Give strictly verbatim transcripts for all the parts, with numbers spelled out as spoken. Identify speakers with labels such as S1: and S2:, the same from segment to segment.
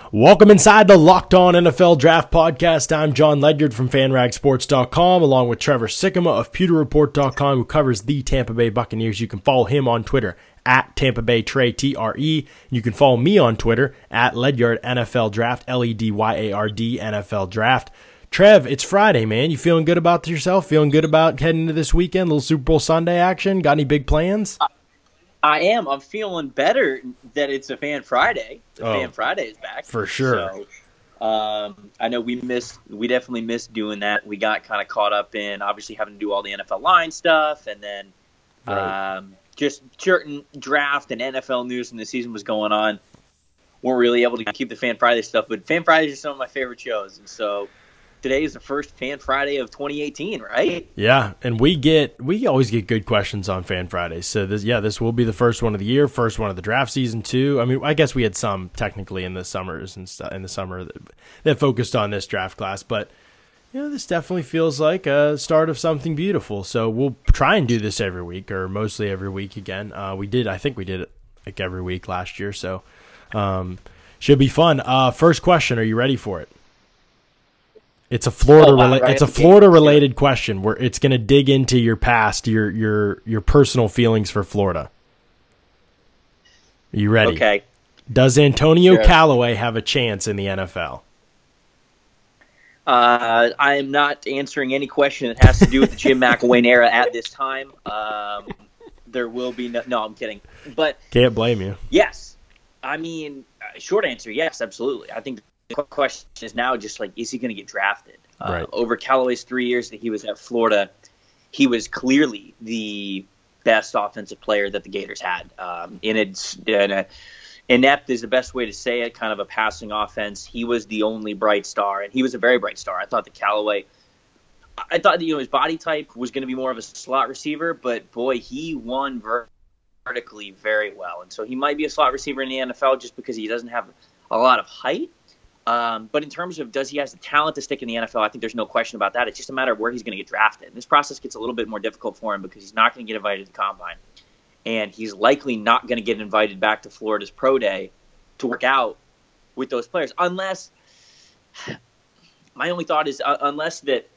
S1: Welcome inside the Locked On N F L Draft Podcast. I'm John Ledyard from Fan Rag Sports dot com, along with Trevor Sikkema of Pewter Report dot com, who covers the Tampa Bay Buccaneers. You can follow him on Twitter at Tampa Bay Trey, T R E. You can follow me on Twitter at Ledyard N F L Draft, L E D Y A R D N F L Draft. Trev, it's Friday, man. You feeling good about yourself? Feeling good about heading into this weekend? Little Super Bowl Sunday action? Got any big plans?
S2: Uh, I am. I'm feeling better that it's a Fan Friday. The
S1: oh,
S2: Fan Friday is back.
S1: For sure.
S2: So, um, I know we missed, we definitely missed doing that. We got kind of caught up in obviously having to do all the N F L line stuff, and then right. um, just certain draft and N F L news when the season was going on. Weren't really able to keep the Fan Friday stuff, but Fan Fridays are some of my favorite shows, and so today is the first Fan Friday of twenty eighteen, right?
S1: Yeah, and we get we always get good questions on Fan Fridays. So this, yeah, this will be the first one of the year, first one of the draft season too. I mean, I guess we had some technically in the summers and stuff in the summer that, that focused on this draft class, but you know, this definitely feels like a start of something beautiful. So we'll try and do this every week, or mostly every week again. Uh, we did, I think we did it like every week last year, so um, should be fun. Uh, first question, are you ready for it? It's a Florida.
S2: Oh, wow,
S1: rela-
S2: right?
S1: It's a Florida related question where it's going to dig into your past, your your your personal feelings for Florida. Are you ready?
S2: Okay.
S1: Does Antonio
S2: Sure.
S1: Callaway have a chance in the N F L?
S2: Uh, I am not answering any question that has to do with the Jim McElwain era at this time. Um, there will be no. No, I'm kidding. But
S1: Can't blame you.
S2: yes, I mean, uh, short answer, yes, absolutely. I think the question is now just like, is he going to get drafted? Uh,
S1: Right.
S2: Over Callaway's three years that he was at Florida, he was clearly the best offensive player that the Gators had. Um, in its in a, inept is the best way to say it, kind of a passing offense. He was the only bright star, and he was a very bright star. I thought that Callaway, I thought that, you know, his body type was going to be more of a slot receiver, but boy, he won ver- vertically very well, and so he might be a slot receiver in the N F L just because he doesn't have a lot of height. Um, but in terms of does he have the talent to stick in the N F L, I think there's no question about that. It's just a matter of where he's going to get drafted. And this process gets a little bit more difficult for him because he's not going to get invited to the Combine. And he's likely not going to get invited back to Florida's Pro Day to work out with those players. Unless, my only thought is, uh, unless that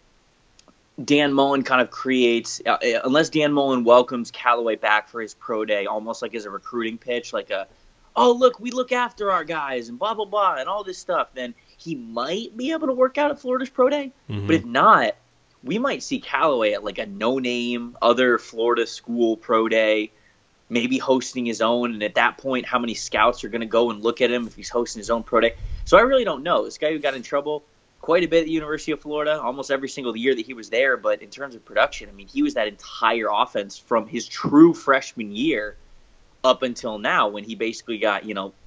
S2: Dan Mullen kind of creates, uh, unless Dan Mullen welcomes Callaway back for his Pro Day, almost like as a recruiting pitch, like a, oh, look, we look after our guys and blah, blah, blah, and all this stuff, then he might be able to work out at Florida's Pro Day. Mm-hmm. But if not, we might see Callaway at like a no-name other Florida school Pro Day, maybe hosting his own. And at that point, how many scouts are going to go and look at him if he's hosting his own Pro Day? So I really don't know. This guy who got in trouble quite a bit at the University of Florida, almost every single year that he was there. But in terms of production, I mean, he was that entire offense from his true freshman year up until now, when he basically got, you know,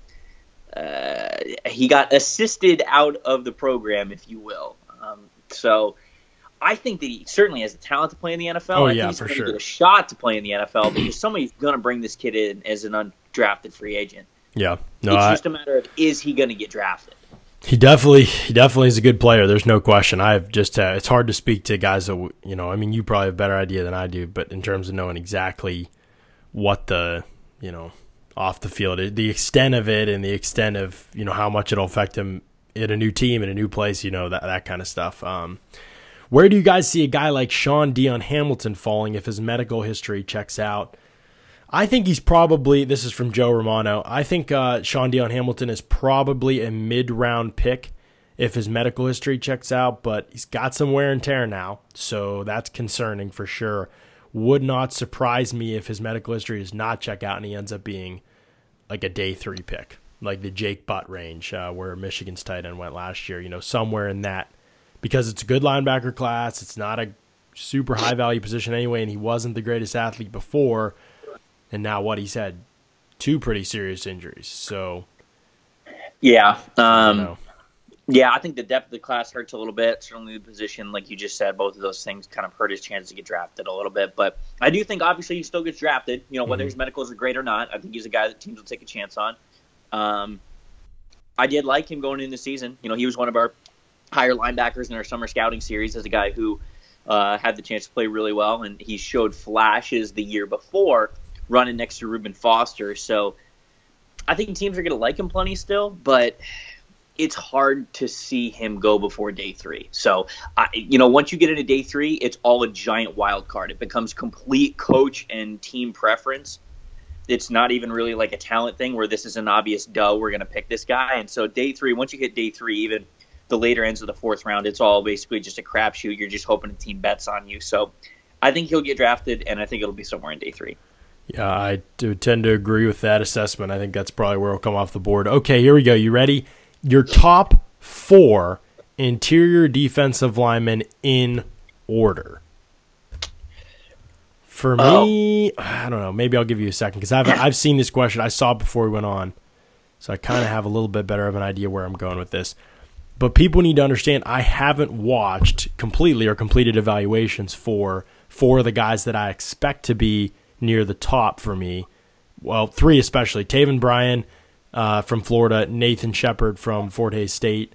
S2: uh, he got assisted out of the program, if you will. Um, so I think that he certainly has the talent to play in the N F L.
S1: Oh,
S2: I
S1: yeah,
S2: think he's
S1: for
S2: going to
S1: sure.
S2: get a shot to play in the N F L because somebody's going to bring this kid in as an undrafted free agent.
S1: Yeah. No,
S2: it's
S1: I,
S2: just a matter of, is he going to get drafted?
S1: He definitely, he definitely is a good player. There's no question. I've just, uh, it's hard to speak to guys that, you know, I mean, you probably have a better idea than I do, but in terms of knowing exactly what the, you know, off the field, the extent of it and the extent of, you know, how much it'll affect him in a new team, in a new place, you know, that that kind of stuff. Um, where do you guys see a guy like Sean Dion Hamilton falling if his medical history checks out? I think he's probably, this is from Joe Romano, I think uh, Sean Dion Hamilton is probably a mid-round pick if his medical history checks out, but he's got some wear and tear now, so that's concerning for sure. Would not surprise me if his medical history does not check out and he ends up being like a day three pick, like the Jake Butt range uh, where Michigan's tight end went last year, you know, somewhere in that, because it's a good linebacker class. It's not a super high value position anyway, and he wasn't the greatest athlete before. And now what he's had two pretty serious injuries. So,
S2: yeah.
S1: I
S2: Um,
S1: don't know.
S2: Yeah, I think the depth of the class hurts a little bit. Certainly the position, like you just said, both of those things kind of hurt his chance to get drafted a little bit. But I do think, obviously, he still gets drafted. You know, whether
S1: Mm-hmm.
S2: his medicals are great or not, I think he's a guy that teams will take a chance on. Um, I did like him going into the season. You know, he was one of our higher linebackers in our summer scouting series as a guy who uh, had the chance to play really well, and he showed flashes the year before running next to Reuben Foster. So I think teams are going to like him plenty still, but it's hard to see him go before day three. So, I, you know, once you get into day three, it's all a giant wild card. It becomes complete coach and team preference. It's not even really like a talent thing where this is an obvious duh, we're going to pick this guy. And so day three, once you hit day three, even the later ends of the fourth round, it's all basically just a crapshoot. You're just hoping a team bets on you. So I think he'll get drafted, and I think it'll be somewhere in day three.
S1: Yeah, I do tend to agree with that assessment. I think that's probably where it'll come off the board. Okay, here we go. You ready? Your top four interior defensive linemen in order. For me, oh. I don't know. Maybe I'll give you a second because I've I've seen this question. I saw it before we went on, so I kind of have a little bit better of an idea where I'm going with this. But people need to understand I haven't watched completely or completed evaluations for four of the guys that I expect to be near the top for me. Well, three especially. Taven Bryan uh, from Florida, Nathan Shepard from Fort Hays State,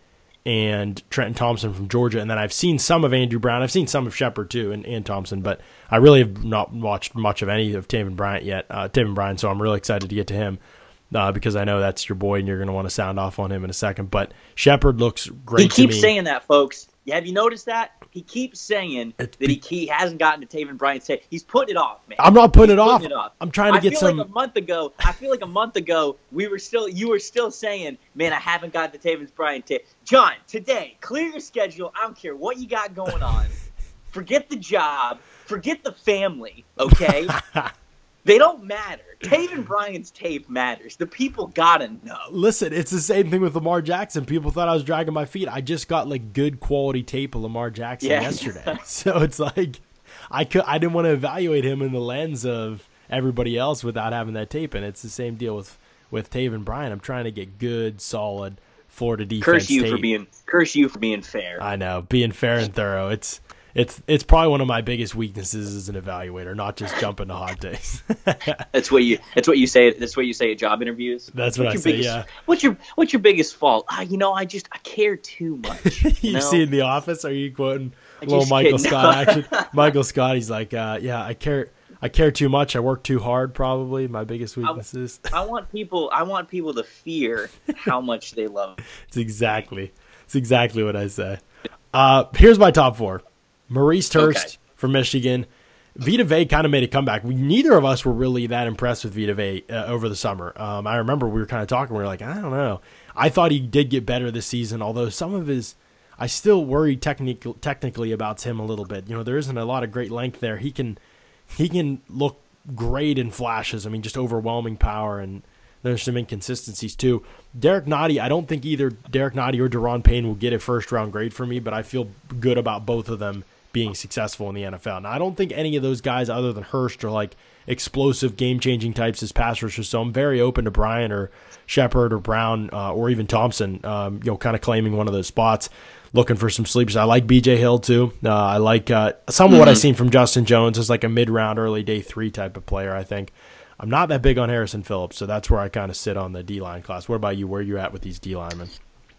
S1: and Trenton Thompson from Georgia. And then I've seen some of Andrew Brown. I've seen some of Shepard too and, and Thompson, but I really have not watched much of any of Taven Bryant yet. Uh, Taven Bryan, so I'm really excited to get to him. Uh, because I know that's your boy, and you're going to want to sound off on him in a second. But Shepard looks great.
S2: He keeps
S1: to me.
S2: saying that, folks. Have you noticed that? He keeps saying
S1: It's
S2: that he, he hasn't gotten to Taven Bryant's tape. He's putting it off, man.
S1: I'm not putting, it
S2: He's
S1: off.
S2: putting it off.
S1: I'm trying to
S2: I
S1: get
S2: feel
S1: some.
S2: Like a month ago, I feel like a month ago we were still. You were still saying, "Man, I haven't got the Taven Bryant tape." John, today, clear your schedule. I don't care what you got going on. Forget the job. Forget the family. Okay. They don't matter. Taven Bryant's tape matters. The people gotta know.
S1: Listen, it's the same thing with Lamar Jackson. People thought I was dragging my feet. I just got like good quality tape of Lamar Jackson
S2: yeah.
S1: yesterday. So it's like I could I didn't want to evaluate him in the lens of everybody else without having that tape. And it's the same deal with, with Taven Bryan. I'm trying to get good, solid Florida defense.
S2: Curse you
S1: tape.
S2: for being curse you for being fair.
S1: I know, being fair and thorough. It's It's it's probably one of my biggest weaknesses as an evaluator, not just jumping to hot takes.
S2: That's what you. That's what you say. That's what you say at job interviews.
S1: That's what
S2: what's
S1: I
S2: your
S1: say.
S2: Biggest,
S1: yeah.
S2: What's your What's your biggest fault? Ah, you know, I just I care too much. You,
S1: you
S2: know?
S1: see in The Office? Are you quoting
S2: I
S1: little
S2: just
S1: Michael
S2: kidding.
S1: Scott action? Michael Scott. He's like, uh, yeah, I care. I care too much. I work too hard. Probably my biggest weaknesses.
S2: I, I want people. I want people to fear how much they love.
S1: It's exactly. It's exactly what I say. Uh, here's my top four. Maurice Hurst
S2: Okay.
S1: from Michigan. Vita Vea kind of made a comeback. We, neither of us were really that impressed with Vita Vea uh, over the summer. Um, I remember we were kind of talking. We were like, I don't know. I thought he did get better this season, although some of his – I still worry technical, technically about him a little bit. You know, there isn't a lot of great length there. He can he can look great in flashes. I mean, just overwhelming power, and there's some inconsistencies too. Derek Nottie, I don't think either Derek Nottie or Deron Payne will get a first-round grade for me, but I feel good about both of them being successful in the N F L. Now, I don't think any of those guys other than Hurst are like explosive, game-changing types as pass rushers, so I'm very open to Bryan or Shepard or Brown uh, or even Thompson, um, you know, kind of claiming one of those spots, looking for some sleepers. I like B J Hill, too. Uh, I like uh, some of mm-hmm. what I've seen from Justin Jones as like a mid-round, early day three type of player, I think. I'm not that big on Harrison Phillips, so that's where I kind of sit on the D-line class. What about you? Where are you at with these D-linemen?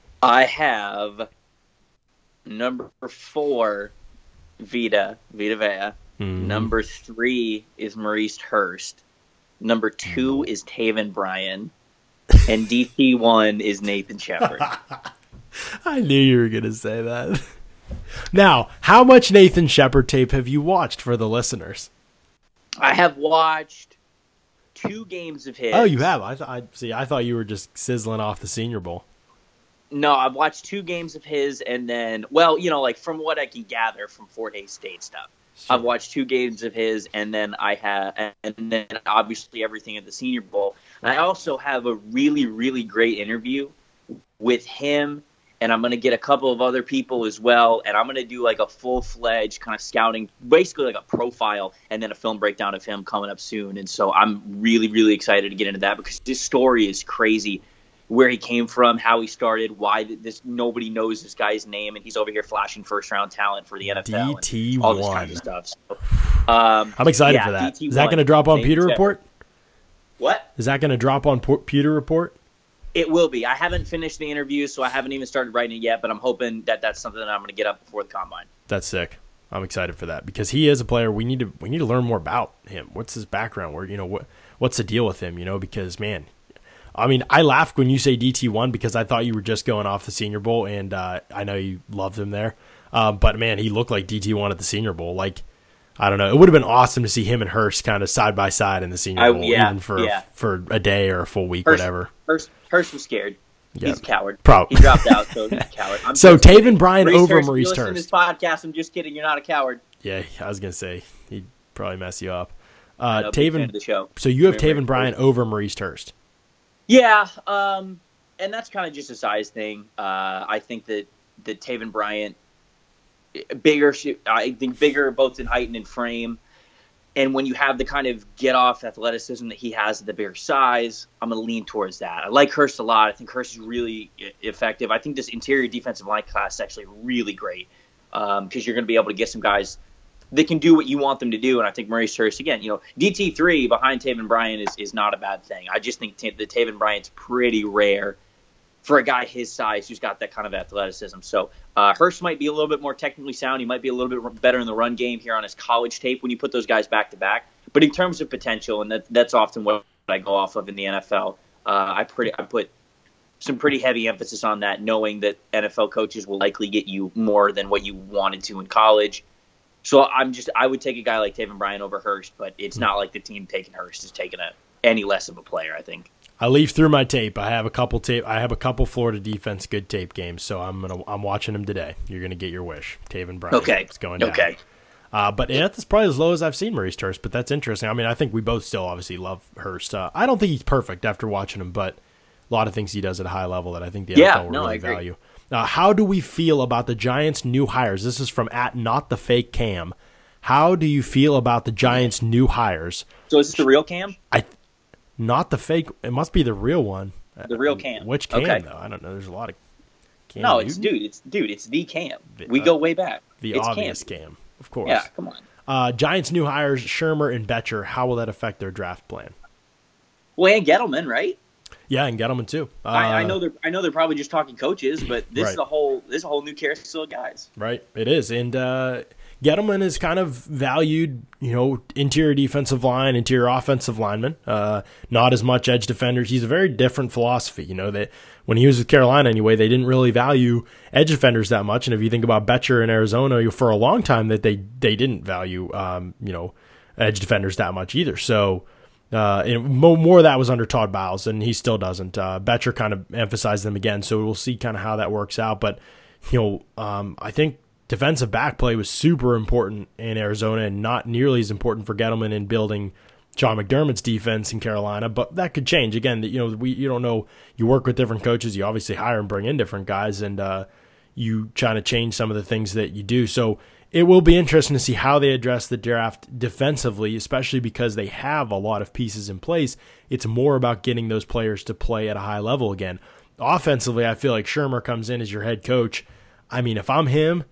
S2: I have number four, Vita, Vita Vea.
S1: Mm-hmm.
S2: Number three is Maurice Hurst. Number two is Taven Bryan. And D T one is Nathan Shepard.
S1: I knew you were going to say that. Now, how much Nathan Shepard tape have you watched for the listeners?
S2: I have watched two games of his.
S1: Oh, you have? I, th- I see. I thought you were just sizzling off the Senior Bowl.
S2: No, I've watched two games of his, and then, well, you know, like from what I can gather from Fort Hays State stuff, sure. I've watched two games of his, and then I have, and then obviously everything at the Senior Bowl. And I also have a really, really great interview with him, and I'm going to get a couple of other people as well, and I'm going to do like a full-fledged kind of scouting, basically like a profile, and then a film breakdown of him coming up soon. And so I'm really, really excited to get into that because this story is crazy. Where he came from, how he started, why this nobody knows this guy's name, and he's over here flashing first round talent for the N F L.
S1: D T one.
S2: All this kind of stuff. So, um,
S1: I'm excited
S2: yeah,
S1: for that.
S2: D T one,
S1: is that going to drop on
S2: Nate
S1: Pewter
S2: Shepard.
S1: Report?
S2: What?
S1: Is that going to drop on Por- Pewter Report?
S2: It will be. I haven't finished the interview, so I haven't even started writing it yet, but I'm hoping that that's something that I'm going to get up before the combine.
S1: That's sick. I'm excited for that because he is a player we need to we need to learn more about him. What's his background? Where you know what what's the deal with him? You know because man. I mean, I laughed when you say D T one because I thought you were just going off the Senior Bowl, and uh, I know you loved him there. Uh, but, man, he looked like D T one at the Senior Bowl. Like, I don't know. It would have been awesome to see him and Hurst kind of side by side in the Senior Bowl, I, yeah, even for
S2: yeah.
S1: for a day or a full week,
S2: Hurst,
S1: whatever.
S2: Hurst, Hurst was scared. Yep. He's a coward.
S1: Probably.
S2: He dropped out, so he's a coward. I'm
S1: so Taven
S2: kidding.
S1: Bryan
S2: Maurice
S1: over
S2: Hurst,
S1: Maurice
S2: Hurst.
S1: Hurst.
S2: Listen to this podcast. I'm just kidding. You're not a coward.
S1: Yeah, I was going to say, he'd probably mess you up. Uh,
S2: know,
S1: Taven,
S2: the show.
S1: So you have
S2: Remember
S1: Taven Bryan over Maurice Hurst.
S2: Yeah, um, and that's kind of just a size thing. Uh, I think that, that Taven Bryan, bigger, I think bigger both in height and in frame. And when you have the kind of get-off athleticism that he has at the bigger size, I'm going to lean towards that. I like Hurst a lot. I think Hurst is really effective. I think this interior defensive line class is actually really great because um, you're going to be able to get some guys that can do what you want them to do. And I think Maurice Hurst, again, you know, D T three behind Taven Bryan is, is not a bad thing. I just think t- that Taven Bryan's pretty rare for a guy his size who's got that kind of athleticism. So uh, Hurst might be a little bit more technically sound. He might be a little bit better in the run game here on his college tape when you put those guys back to back. But in terms of potential, and that, that's often what I go off of in the N F L, uh, I pretty I put some pretty heavy emphasis on that, knowing that N F L coaches will likely get you more than what you wanted to in college. So I'm just I would take a guy like Taven Bryan over Hurst, but it's not like the team taking Hurst is taking a any less of a player, I think.
S1: I leaf through my tape. I have a couple tape. I have a couple Florida defense good tape games, so I'm gonna I'm watching them today. You're gonna get your wish, Taven Bryan.
S2: Okay,
S1: it's going down.
S2: Okay,
S1: uh, but yeah, that's probably as low as I've seen Maurice Hurst. But that's interesting. I mean, I think we both still obviously love Hurst. Uh, I don't think he's perfect after watching him, but a lot of things he does at a high level that I think the
S2: yeah,
S1: N F L will
S2: no,
S1: really
S2: I agree.
S1: value. Uh, how do we feel about the Giants' new hires? This is from at not the fake Cam. How do you feel about the Giants' new hires?
S2: So is this the real Cam?
S1: I. Not the fake. It must be the real one.
S2: The real Cam.
S1: Which Cam,
S2: okay.
S1: though? I don't know. There's a lot of Cam
S2: No,
S1: Newton.
S2: it's dude. It's dude. It's the Cam.
S1: The,
S2: we
S1: uh,
S2: go way back.
S1: The
S2: it's
S1: obvious
S2: Cam.
S1: Cam, of course.
S2: Yeah, come on.
S1: Uh, Giants' new hires, Shermer and Betcher. How will that affect their draft plan?
S2: Well, and Gettleman, right?
S1: Yeah, and Gettleman too. Uh,
S2: I, I know they're. I know they're probably just talking coaches, but this
S1: right.
S2: is a whole. This is a whole new carousel of guys.
S1: Right. It is, and uh, Gettleman is kind of valued. You know, interior defensive line, interior offensive lineman. Uh, not as much edge defenders. He's a very different philosophy. You know that when he was with Carolina, anyway, they didn't really value edge defenders that much. And if you think about Betcher in Arizona, for a long time that they they didn't value, um, you know, edge defenders that much either. So. Uh, and more of that was under Todd Bowles, and he still doesn't. Uh, Betcher kind of emphasized them again, so we'll see kind of how that works out. But, you know, um, I think defensive back play was super important in Arizona and not nearly as important for Gettleman in building Sean McDermott's defense in Carolina. But that could change. Again, you know, we you don't know. You work with different coaches. You obviously hire and bring in different guys, and uh, you try to change some of the things that you do. So it will be interesting to see how they address the draft defensively, especially because they have a lot of pieces in place. It's more about getting those players to play at a high level again. Offensively, I feel like Shermer comes in as your head coach. I mean, if I'm him,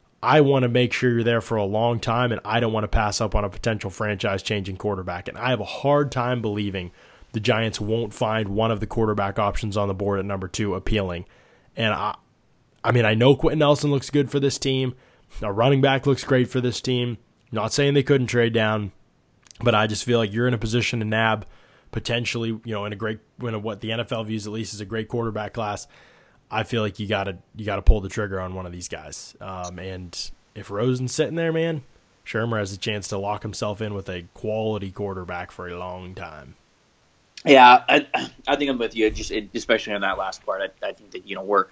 S1: I want to make sure you're there for a long time, and I don't want to pass up on a potential franchise-changing quarterback. And I have a hard time believing the Giants won't find one of the quarterback options on the board at number two appealing. And I, I mean, I know Quentin Nelson looks good for this team. A running back looks great for this team. Not saying they couldn't trade down, but I just feel like you're in a position to nab potentially, you know, in a great, in what the N F L views at least as a great quarterback class. I feel like you gotta you gotta pull the trigger on one of these guys. Um, and if Rosen's sitting there, man, Shermer has a chance to lock himself in with a quality quarterback for a long time.
S2: Yeah, I, I think I'm with you. Just especially on that last part, I, I think that you know we're.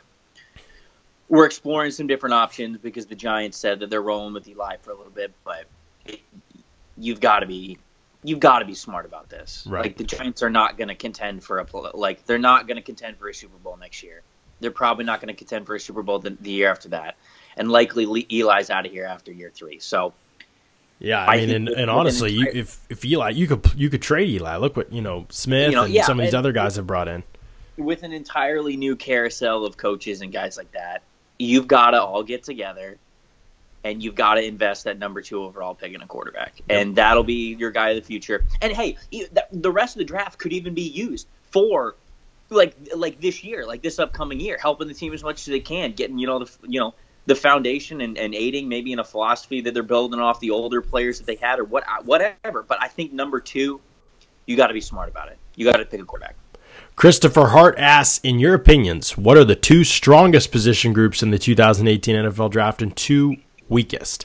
S2: We're exploring some different options because the Giants said that they're rolling with Eli for a little bit, but it, you've got to be you've got to be smart about this.
S1: Right.
S2: Like the Giants are not going to contend for a like they're not going to contend for a Super Bowl next year. They're probably not going to contend for a Super Bowl the, the year after that, and likely Eli's out of here after year three. So.
S1: Yeah, I, I mean, and, and honestly, entire, you, if if Eli, you could you could trade Eli. Look what you know Smith you know, and yeah, some of these other guys have brought in.
S2: With an entirely new carousel of coaches and guys like that. You've got to all get together, and you've got to invest that number two overall pick in a quarterback, yep. and that'll be your guy of the future. And hey, the rest of the draft could even be used for, like, like this year, like this upcoming year, helping the team as much as they can, getting you know the you know the foundation and, and aiding maybe in a philosophy that they're building off the older players that they had or what whatever. But I think number two, you got to be smart about it. You got to pick a quarterback.
S1: Christopher Hart asks, in your opinions, what are the two strongest position groups in the two thousand eighteen N F L Draft and two weakest?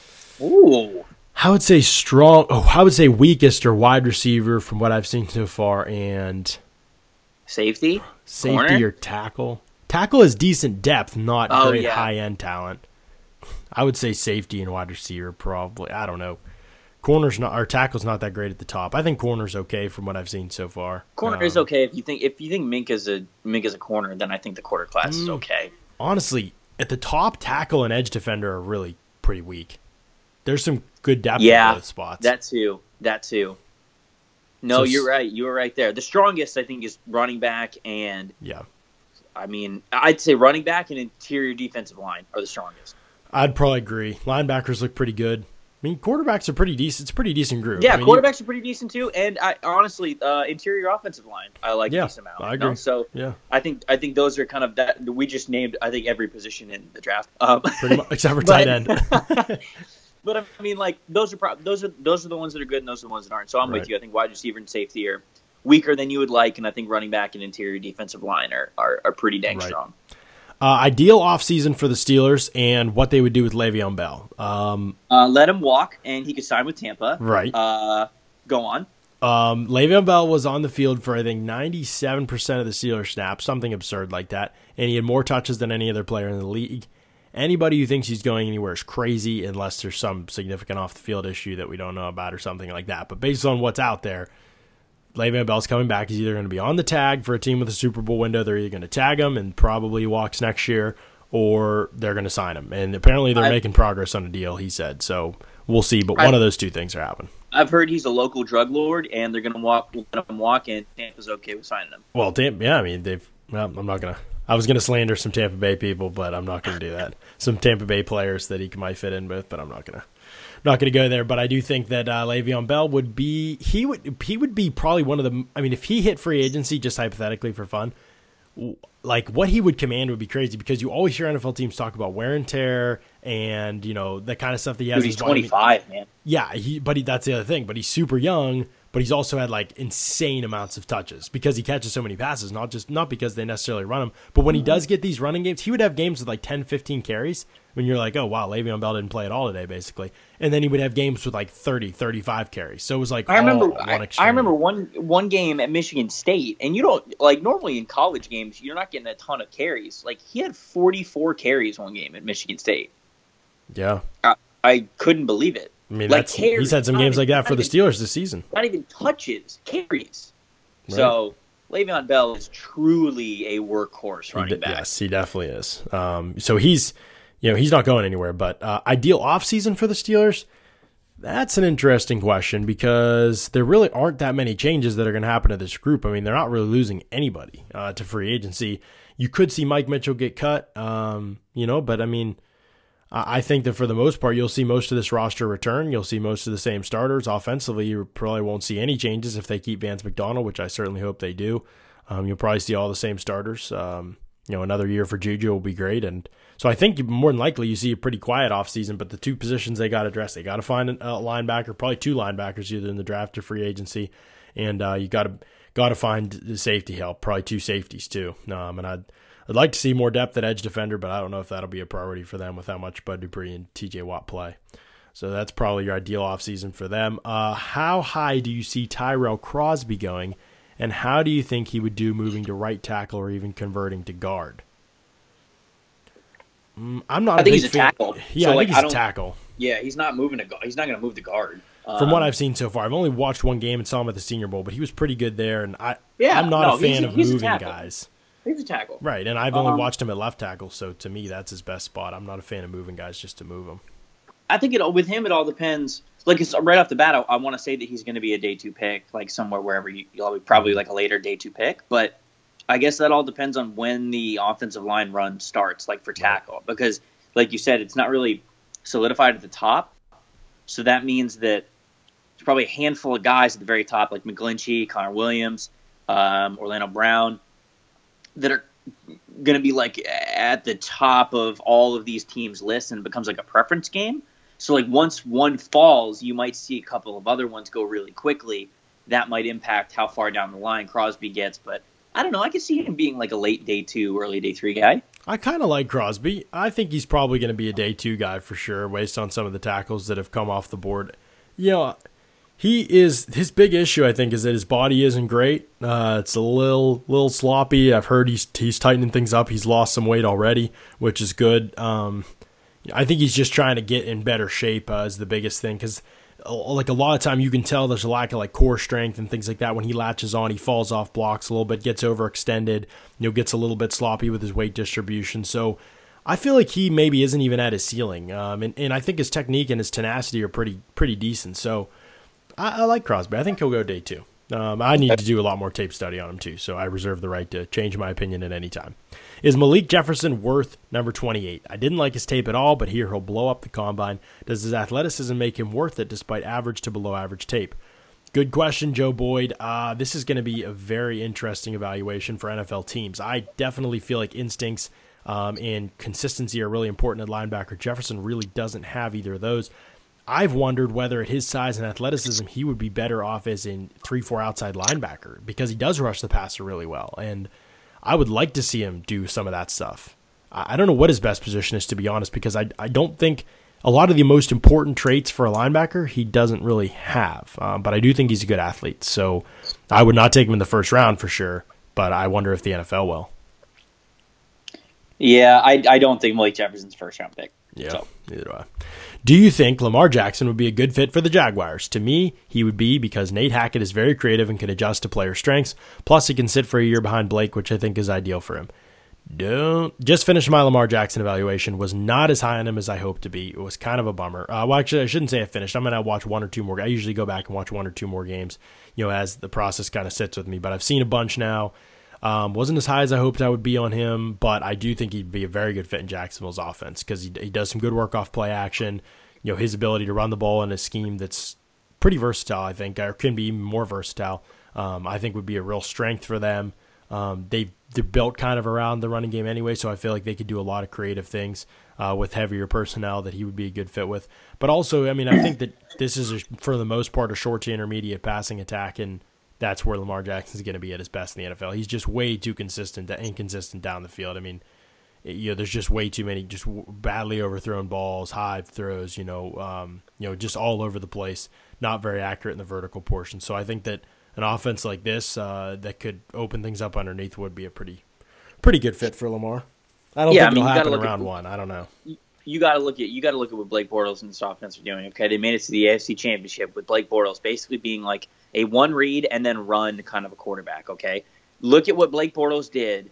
S2: Ooh.
S1: I would say strong. Oh, I would say weakest or wide receiver from what I've seen so far, and
S2: safety,
S1: safety
S2: corner?
S1: or tackle. Tackle is decent depth, not
S2: Oh,
S1: great
S2: yeah.
S1: high end talent. I would say safety and wide receiver probably. I don't know. Corner's not, or tackle's not that great at the top. I think corner's okay from what I've seen so far.
S2: Corner
S1: Um,
S2: is okay if you think if you think Mink is a Mink is a corner, then I think the quarter class is
S1: Mm.
S2: okay.
S1: Honestly, at the top, tackle and edge defender are really pretty weak. There's some good depth
S2: Yeah,
S1: in both spots.
S2: that too. That too. No,
S1: So-
S2: you're right. You were right there. The strongest, I think, is running back, and
S1: yeah.
S2: I mean, I'd say running back and interior defensive line are the strongest.
S1: I'd probably agree. Linebackers look pretty good. I mean, quarterbacks are pretty decent. It's a pretty decent group.
S2: Yeah,
S1: I mean, you-
S2: quarterbacks are pretty decent too, and I honestly, uh, interior offensive line, I like
S1: Yeah,
S2: a decent amount.
S1: I
S2: you know?
S1: agree.
S2: So
S1: Yeah,
S2: I think I think those are kind of that. We just named, I think, every position in the draft, um,
S1: pretty much, except for
S2: but-
S1: tight end.
S2: But I mean, like those are pro- those are those are the ones that are good, and those are the ones that aren't. So I'm
S1: Right.
S2: with you. I think wide receiver and safety are weaker than you would like, and I think running back and interior defensive line are are, are pretty dang
S1: Right.
S2: strong.
S1: Uh, ideal offseason for the Steelers and what they would do with Le'Veon Bell. Um,
S2: Uh, let him walk, and he could sign with Tampa.
S1: right.
S2: Uh, go on.
S1: Um, Le'Veon Bell was on the field for, I think, ninety-seven percent of the Steelers snaps, something absurd like that. And he had more touches than any other player in the league. Anybody who thinks he's going anywhere is crazy unless there's some significant off-the-field issue that we don't know about or something like that. But based on what's out there, Le'Veon Bell's coming back. He's either going to be on the tag for a team with a Super Bowl window. They're either going to tag him and probably he walks next year, or they're going to sign him. And apparently they're
S2: I-
S1: making progress on a deal, he said. So we'll see. But
S2: I-
S1: one of those two things are happening.
S2: I've heard he's a local drug lord, and they're going to walk, let him walk, and Tampa's okay with signing him.
S1: Well, Tampa, yeah, I mean, they've. Well, I'm not gonna. I was gonna slander some Tampa Bay people, but I'm not gonna do that. Some Tampa Bay players that he might fit in with, but I'm not gonna. Not gonna go there. But I do think that uh, Le'Veon Bell would be. He would. He would be probably one of the. I mean, if he hit free agency, just hypothetically for fun, like what he would command would be crazy because you always hear N F L teams talk about wear and tear and you know that kind of stuff that he has.
S2: Dude,
S1: in
S2: he's
S1: his body.
S2: twenty-five, man.
S1: Yeah, he, but he, that's the other thing. But he's super young, but he's also had like insane amounts of touches because he catches so many passes, not just not because they necessarily run him, but when he does get these running games, he would have games with like ten, fifteen carries when you're like, oh, wow, Le'Veon Bell didn't play at all today, basically. And then he would have games with like thirty, thirty-five carries. So it was like
S2: I remember.
S1: all one
S2: I,
S1: extreme.
S2: I remember one one game at Michigan State, and you don't like normally in college games you're not getting a ton of carries. Like he had forty-four carries one game at Michigan State.
S1: Yeah.
S2: I, I couldn't believe it.
S1: I mean,
S2: Like,
S1: that's,
S2: carries,
S1: he's had some
S2: not
S1: games
S2: even-
S1: like that
S2: not
S1: for the
S2: even-
S1: Steelers this season.
S2: Not even touches, carries.
S1: Right.
S2: So Le'Veon Bell is truly a workhorse
S1: He
S2: running
S1: de-
S2: back.
S1: Yes, he definitely is. Um, so he's, you know, he's not going anywhere. But uh, ideal offseason for the Steelers, that's an interesting question because there really aren't that many changes that are going to happen to this group. I mean, they're not really losing anybody uh, to free agency. You could see Mike Mitchell get cut, um, you know, but I mean, I I think that for the most part, you'll see most of this roster return. You'll see most of the same starters. Offensively, you probably won't see any changes if they keep Vance McDonald, which I certainly hope they do. Um, you'll probably see all the same starters. Um, you know, another year for Juju will be great. And so I think more than likely you see a pretty quiet offseason, but the two positions they got addressed, they got to find a linebacker, probably two linebackers either in the draft or free agency. And uh, you got to got to find the safety help, probably two safeties too. Um, and I'd, I'd like to see more depth at edge defender, but I don't know if that'll be a priority for them with how much Bud Dupree and T J Watt play. So that's probably your ideal offseason for them. Uh, how high do you see Tyrell Crosby going, and how do you think he would do moving to right tackle or even converting to guard? Mm, I'm not.
S2: I
S1: a
S2: think
S1: big
S2: he's a
S1: fan-
S2: tackle.
S1: Yeah,
S2: So,
S1: I
S2: like,
S1: think
S2: I
S1: he's a
S2: don't-
S1: tackle.
S2: Yeah, he's not moving to. gu- He's not going to move to guard.
S1: From what
S2: Um,
S1: I've seen so far, I've only watched one game and saw him at the Senior Bowl, but he was pretty good there. And I,
S2: Yeah,
S1: I'm not
S2: no,
S1: a fan
S2: he's a-
S1: of
S2: he's a
S1: moving
S2: tackle.
S1: guys.
S2: he's a tackle.
S1: Right, and I've only
S2: Um,
S1: watched him at left tackle, so to me, that's his best spot. I'm not a fan of moving guys just to move them.
S2: I think it with him it all depends. Like it's right off the bat, I, I want to say that he's going to be a day two pick, like somewhere wherever you, you'll be probably like a later day two pick. But I guess that all depends on when the offensive line run starts, like for tackle, because like you said, it's not really solidified at the top. So that means that there's probably a handful of guys at the very top, like McGlinchey, Connor Williams, um, Orlando Brown, that are going to be like at the top of all of these teams' lists, and it becomes like a preference game. So like once one falls, you might see a couple of other ones go really quickly. That might impact how far down the line Crosby gets, but I don't know. I could see him being like a late day two, early day three guy.
S1: I kind of like Crosby. I think he's probably going to be a day two guy for sure, based on some of the tackles that have come off the board. You know, he is his big issue. I think is that his body isn't great. Uh, it's a little little sloppy. I've heard he's he's tightening things up. He's lost some weight already, which is good. Um, I think he's just trying to get in better shape uh, is the biggest thing because. Like a lot of time you can tell there's a lack of like core strength and things like that. When he latches on, he falls off blocks a little bit, gets overextended, you know, gets a little bit sloppy with his weight distribution. So I feel like he maybe isn't even at his ceiling. Um, and, and I think his technique and his tenacity are pretty pretty decent. So I, I like Crosby. I think he'll go day two. Um, I need to do a lot more tape study on him too, so I reserve the right to change my opinion at any time. Is Malik Jefferson worth number twenty-eight? I didn't like his tape at all, but here he'll blow up the combine. Does his athleticism make him worth it despite average to below average tape? Good question, Joe Boyd. Uh, this is going to be a very interesting evaluation for N F L teams. I definitely feel like instincts um, and consistency are really important at linebacker. Jefferson really doesn't have either of those. I've wondered whether at his size and athleticism he would be better off as a three four outside linebacker because he does rush the passer really well, and I would like to see him do some of that stuff. I don't know what his best position is, to be honest, because I, I don't think a lot of the most important traits for a linebacker he doesn't really have, um, but I do think he's a good athlete, so I would not take him in the first round for sure, but I wonder if the N F L will.
S2: Yeah, I, I don't think Malik Jefferson's first round pick.
S1: Yeah,
S2: so.
S1: Neither do I. Do you think Lamar Jackson would be a good fit for the Jaguars? To me, he would be because Nate Hackett is very creative and can adjust to player strengths. Plus, he can sit for a year behind Blake, which I think is ideal for him. Don't just finished my Lamar Jackson evaluation. Was not as high on him as I hoped to be. It was kind of a bummer. Uh, well, actually, I shouldn't say I finished. I'm going to watch one or two more. I usually go back and watch one or two more games, you know, as the process kind of sits with me. But I've seen a bunch now. Um, wasn't as high as I hoped I would be on him, but I do think he'd be a very good fit in Jacksonville's offense because he, he does some good work off play action. You know, his ability to run the ball in a scheme that's pretty versatile, I think, or can be even more versatile, um, I think would be a real strength for them. Um, they, they're built kind of around the running game anyway, so I feel like they could do a lot of creative things uh, with heavier personnel that he would be a good fit with. But also, I mean, I think that this is, a, for the most part, a short to intermediate passing attack, and that's where Lamar Jackson's going to be at his best in the N F L. He's just way too consistent, inconsistent down the field. I mean, you know, there's just way too many just badly overthrown balls, high throws, you know, um, you know, just all over the place, not very accurate in the vertical portion. So I think that an offense like this uh, that could open things up underneath would be a pretty, pretty good fit for Lamar. I don't
S2: yeah,
S1: think
S2: I mean,
S1: it'll happen in
S2: at,
S1: round one. I don't know.
S2: You got to look at you got to look at what Blake Bortles and this offense are doing. Okay, they made it to the A F C Championship with Blake Bortles basically being like a one read and then run kind of a quarterback. Okay, look at what Blake Bortles did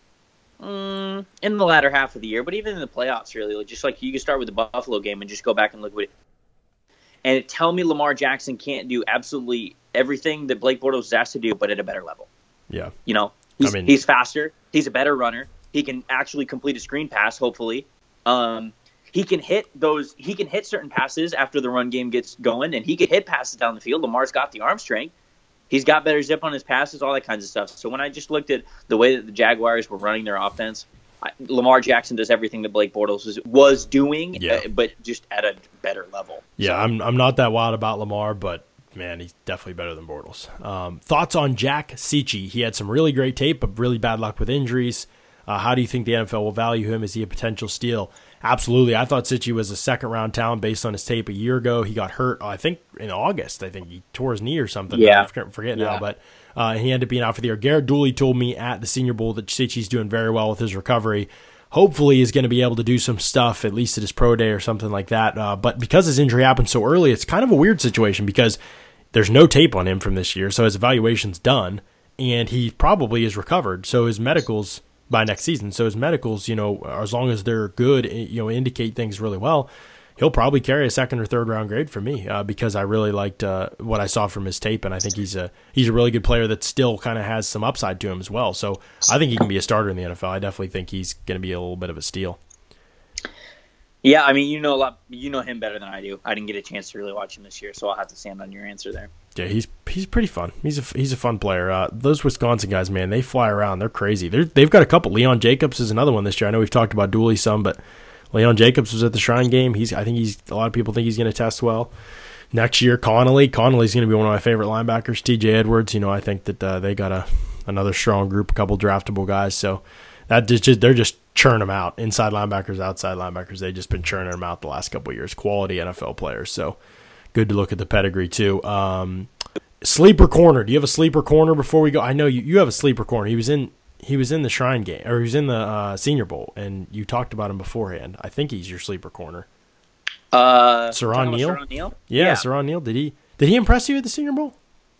S2: mm, in the latter half of the year, but even in the playoffs, really, like, just like you can start with the Buffalo game and just go back and look at it. And tell me Lamar Jackson can't do absolutely everything that Blake Bortles is asked to do, but at a better level.
S1: Yeah,
S2: you know, he's,
S1: I mean,
S2: he's faster. He's a better runner. He can actually complete a screen pass, hopefully. Um, he can hit those. He can hit certain passes after the run game gets going, and he can hit passes down the field. Lamar's got the arm strength. He's got better zip on his passes, all that kinds of stuff. So when I just looked at the way that the Jaguars were running their offense, I, Lamar Jackson does everything that Blake Bortles was, was doing,
S1: yeah.
S2: uh, but just at a better level.
S1: Yeah,
S2: so.
S1: I'm I'm not that wild about Lamar, but man, he's definitely better than Bortles. Um, thoughts on Jack Cichy? He had some really great tape, but really bad luck with injuries. Uh, how do you think the N F L will value him? Is he a potential steal? Absolutely. I thought Cichy was a second-round talent based on his tape a year ago. He got hurt, I think, in August. I think he tore his knee or something.
S2: Yeah.
S1: I forget
S2: yeah.
S1: now, but uh, he ended up being out for the year. Garrett Dooley told me at the Senior Bowl that Cichy's doing very well with his recovery. Hopefully he's going to be able to do some stuff, at least at his pro day or something like that. Uh, but because his injury happened so early, it's kind of a weird situation because there's no tape on him from this year, so his evaluation's done, and he probably is recovered. So his medicals by next season. So his medicals, you know, as long as they're good, you know, indicate things really well, he'll probably carry a second or third round grade for me uh, because I really liked uh, what I saw from his tape, and I think he's a he's a really good player that still kind of has some upside to him as well. So I think he can be a starter in the N F L. I definitely think he's going to be a little bit of a steal.
S2: Yeah, I mean, you know a lot. You know him better than I do. I didn't get a chance to really watch him this year, so I'll have to stand on your answer there.
S1: Yeah, he's he's pretty fun. He's a he's a fun player. Uh, those Wisconsin guys, man, they fly around. They're crazy. They're, they've got a couple. Leon Jacobs is another one this year. I know we've talked about Dooley some, but Leon Jacobs was at the Shrine game. He's I think he's a lot of people think he's going to test well. Next year, Connolly. Connolly's going to be one of my favorite linebackers. T J Edwards. You know, I think that uh, they got a another strong group, a couple draftable guys. So that just, they're just churning them out. Inside linebackers, outside linebackers, they've just been churning them out the last couple of years. Quality N F L players. So good to look at the pedigree too. Um, sleeper corner. Do you have a sleeper corner before we go? I know you, you have a sleeper corner. He was in he was in the Shrine game, or he was in the uh, Senior Bowl, and you talked about him beforehand. I think he's your sleeper corner.
S2: Uh,
S1: Siran Neal?
S2: Siran Neal?
S1: Yeah,
S2: Yeah.
S1: Siran Neal. Did he did he impress you at the Senior Bowl?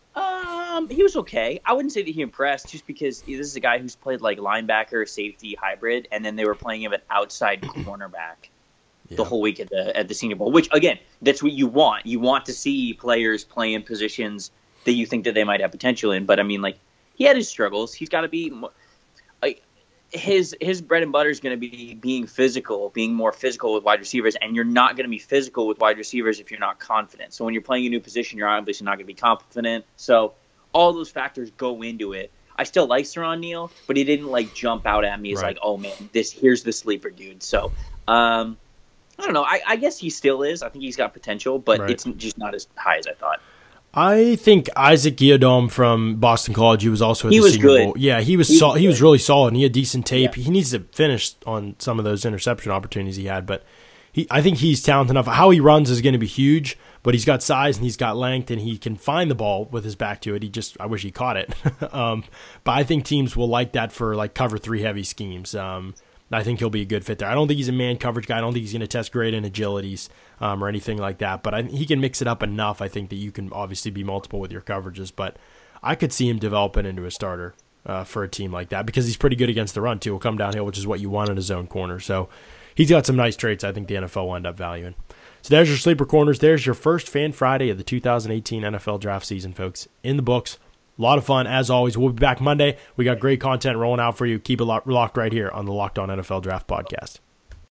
S2: Um, he was okay. I wouldn't say that he impressed, just because this is a guy who's played like linebacker, safety, hybrid, and then they were playing him at outside cornerback
S1: Yeah.
S2: the whole week at the at the Senior Bowl. Which again, that's what you want. You want to see players play in positions that you think that they might have potential in. But I mean, like, he had his struggles. He's got to be mo- like his his bread and butter is going to be being physical, being more physical with wide receivers, and you're not going to be physical with wide receivers if you're not confident. So when you're playing a new position, you're obviously not going to be confident. So all those factors go into it. I still like Siran Neal, but he didn't like jump out at me as
S1: Right.
S2: like, oh man, this here's the sleeper dude. So um, I don't know. I, I guess he still is. I think he's got potential, but
S1: Right.
S2: it's just not as high as I thought.
S1: I think Isaac Guillaume from Boston College, he was also at
S2: He
S1: the
S2: was
S1: Senior
S2: good.
S1: Bowl. Yeah, he was
S2: He
S1: sol-
S2: was
S1: he was
S2: good.
S1: really solid, and he had decent tape.
S2: Yeah.
S1: He needs to finish on some of those interception opportunities he had, but he I think he's talented enough. How he runs is going to be huge, but he's got size and he's got length, and he can find the ball with his back to it. He just I wish he caught it. um, but I think teams will like that for like cover three heavy schemes. Um, I think he'll be a good fit there. I don't think he's a man coverage guy. I don't think he's going to test great in agilities um, or anything like that. But I, he can mix it up enough, I think, that you can obviously be multiple with your coverages. But I could see him developing into a starter uh, for a team like that, because he's pretty good against the run, too. He'll come downhill, which is what you want in a zone corner. So he's got some nice traits I think the N F L will end up valuing. So there's your sleeper corners. There's your first Fan Friday of the two thousand eighteen N F L draft season, folks. In the books. A lot of fun, as always. We'll be back Monday. We got great content rolling out for you. Keep it locked right here on the Locked On N F L Draft Podcast.